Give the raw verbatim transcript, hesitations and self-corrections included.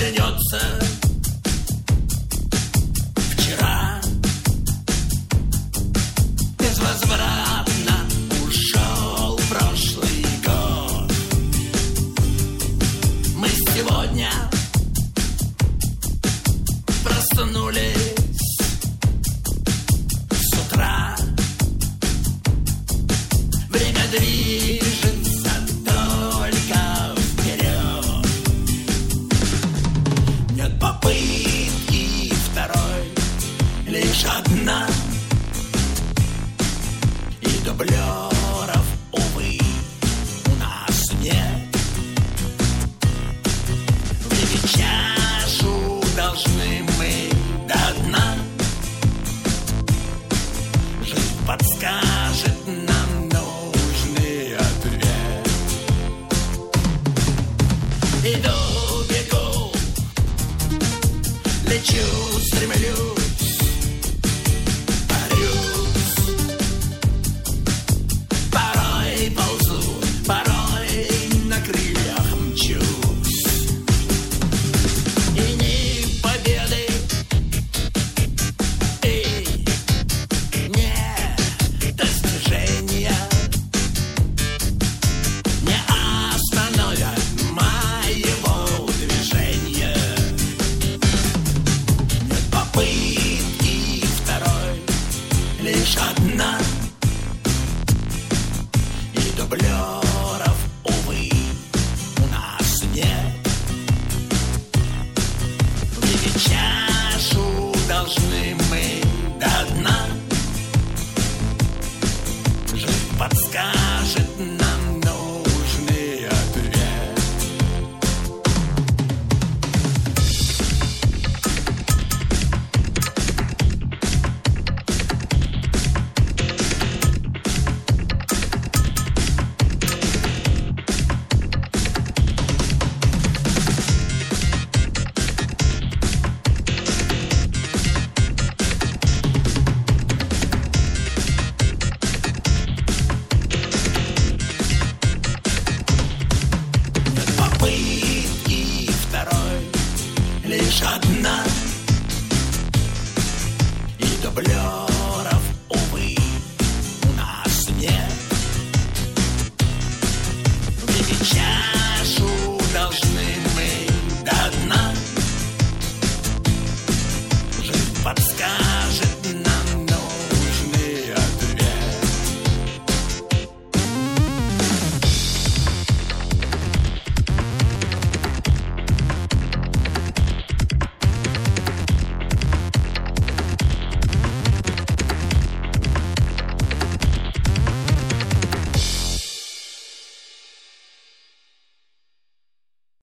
вернется. Вчера безвозвратно ушел прошлый год. Мы сегодня проснулись с утра. Время движется только вперед. Нет попытки второй, лишь одна. И дублеров, увы, у нас нет. Выпить чашу должны мы до дна. Жизнь подскажет нам нужный ответ. Иду, бегу, лечу, стремлюсь, борюсь. Порой ползу, порой на крыльях мчусь. И ни победы, и не достижения не остановят моего движения. Нет попытки второй, лишь одна. И дублеров, увы, у нас нет. Выпить чашу должны мы до дна. Жизнь подскажет нам нужный ответ. Нет попытки второй, лишь одна.